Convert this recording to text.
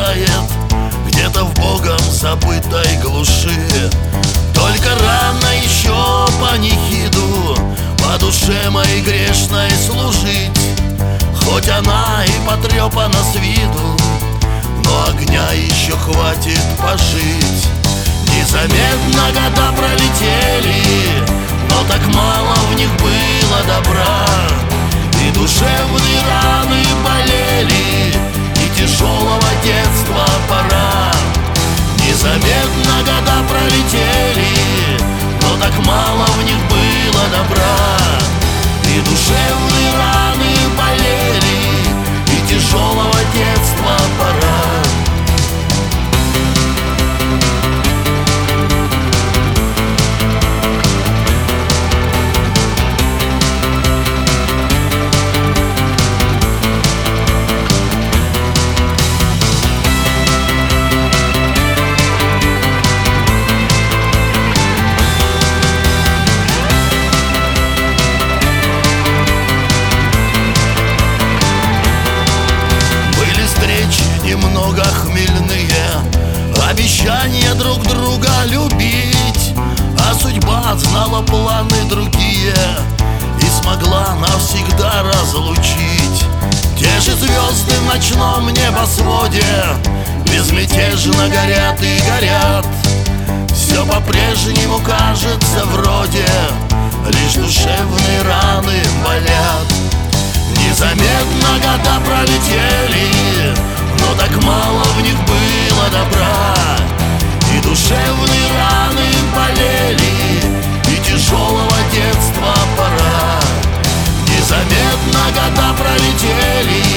блуждает где-то в богом забытой глуши. Только рано еще панихиду по душе моей грешной служить. Хоть она и потрепана с виду, но огня еще хватит пожить. Незаметно года пролетели, но так мало в них было добра. И душевные раны болели, и тяжелого детства пора. Незаметно года пролетели, но так мало в них было добра. И душевные раны болели, и тяжелого детства пора. Немного хмельные, обещания друг друга любить, а судьба знала планы другие и смогла навсегда разлучить. Те же звезды в ночном небосводе безмятежно горят и горят. Все по-прежнему кажется вроде, лишь душевные раны болят. Незаметно года пролетели, но так мало в них было добра. И душевные раны болели, и тяжелого детства пора. Незаметно года пролетели,